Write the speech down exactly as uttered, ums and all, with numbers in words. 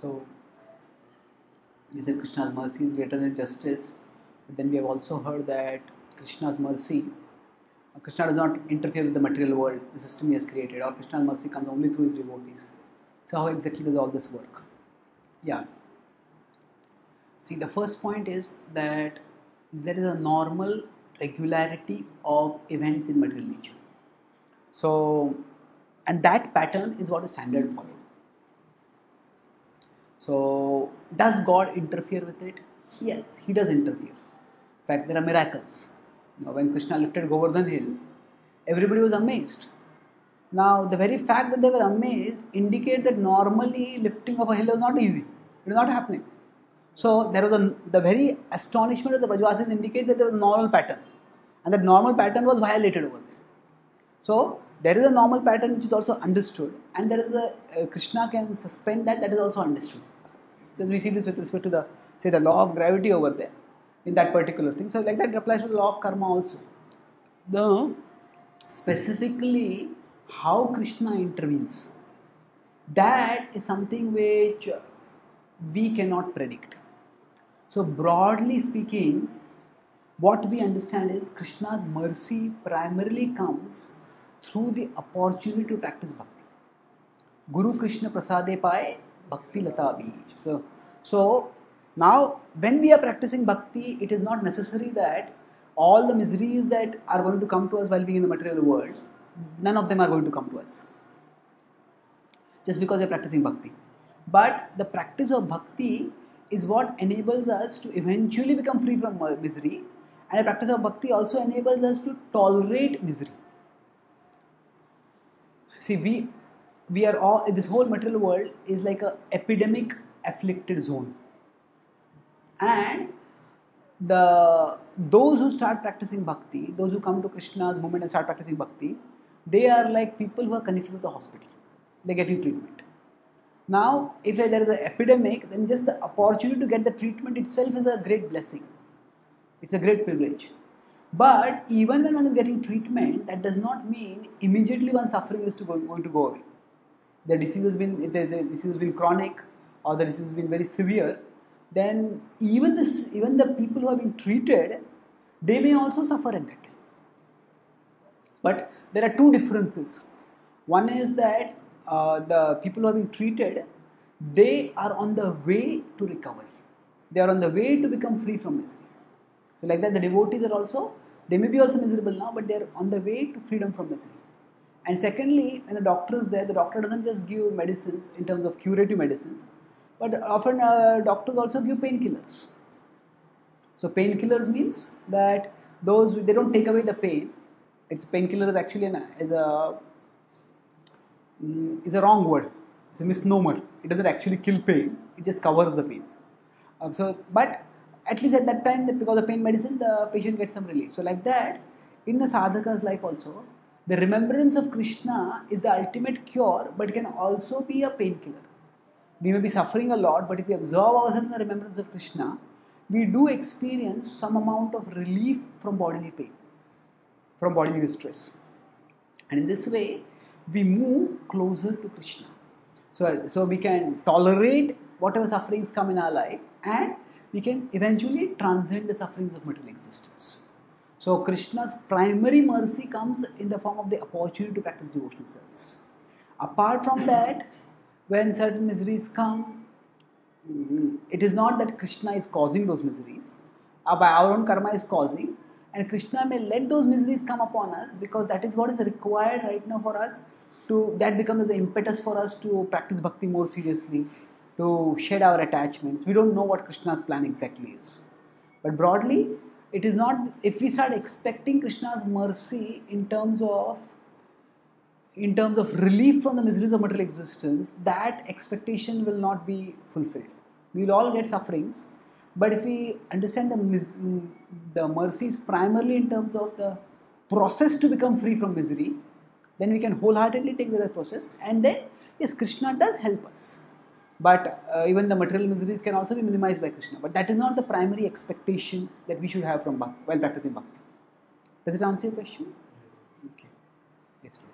So, you said Krishna's mercy is greater than justice, but then we have also heard that Krishna's mercy, uh, Krishna does not interfere with the material world, the system he has created, or Krishna's mercy comes only through his devotees. So, how exactly does all this work? Yeah. See, the first point is that there is a normal regularity of events in material nature. So, and that pattern is what is standard followed. So, does God interfere with it? Yes, He does interfere. In fact, there are miracles. You know, when Krishna lifted Govardhan hill, everybody was amazed. Now, the very fact that they were amazed indicates that normally lifting of a hill was not easy. It was not happening. So, there was a the very astonishment of the Brajvasis indicates that there was a normal pattern, and that normal pattern was violated over there. So, there is a normal pattern which is also understood, and there is a uh, Krishna can suspend that. That is also understood. So we see this with respect to the say the law of gravity over there in that particular thing. So like that it applies to the law of karma also. The specifically how Krishna intervenes, that is something which we cannot predict. So broadly speaking, what we understand is Krishna's mercy primarily comes through the opportunity to practice bhakti. Guru Krishna prasade paye bhakti lata bij. So, so now when we are practicing bhakti, it is not necessary that all the miseries that are going to come to us while being in the material world, none of them are going to come to us. Just because we are practicing bhakti. But the practice of bhakti is what enables us to eventually become free from misery, and the practice of bhakti also enables us to tolerate misery. See, we we are all, this whole material world is like a epidemic afflicted zone, and the those who start practicing bhakti, those who come to Krishna's movement and start practicing bhakti, they are like people who are connected with the hospital. They get you treatment. Now, if there is an epidemic, then just the opportunity to get the treatment itself is a great blessing. It's a great privilege. But even when one is getting treatment, that does not mean immediately one's suffering is to go, going to go away. The disease has been, if there's a disease has been chronic or the disease has been very severe, then even this, even the people who are being treated, they may also suffer at that time. But there are two differences. One is that uh, the people who are being treated, they are on the way to recovery. They are on the way to become free from misery. So like that, the devotees are also, they may be also miserable now, but they are on the way to freedom from misery. And secondly, when a doctor is there, the doctor doesn't just give medicines in terms of curative medicines, but often uh, doctors also give painkillers. So painkillers means that those, they don't take away the pain. It's painkiller is actually an, is a is a wrong word. It's a misnomer. It doesn't actually kill pain. It just covers the pain. Um, so, but at least at that time, that because of pain medicine, the patient gets some relief. So like that, in the sadhaka's life also, the remembrance of Krishna is the ultimate cure, but it can also be a painkiller. We may be suffering a lot, but if we absorb ourselves in the remembrance of Krishna, we do experience some amount of relief from bodily pain, from bodily distress. And in this way, we move closer to Krishna. So, so we can tolerate whatever sufferings come in our life, and we can eventually transcend the sufferings of material existence. So Krishna's primary mercy comes in the form of the opportunity to practice devotional service. Apart from that, when certain miseries come, it is not that Krishna is causing those miseries, by our own karma is causing, and Krishna may let those miseries come upon us because that is what is required right now for us to, that becomes the impetus for us to practice bhakti more seriously, to shed our attachments. We don't know what Krishna's plan exactly is. But broadly, it is not, if we start expecting Krishna's mercy in terms of in terms of relief from the miseries of material existence, that expectation will not be fulfilled. We will all get sufferings, but if we understand the, the mercies primarily in terms of the process to become free from misery, then we can wholeheartedly take the process, and then yes, Krishna does help us. But uh, even the material miseries can also be minimized by Krishna. But that is not the primary expectation that we should have from bhakti while practicing bhakti. Does it answer your question? Okay. Yes.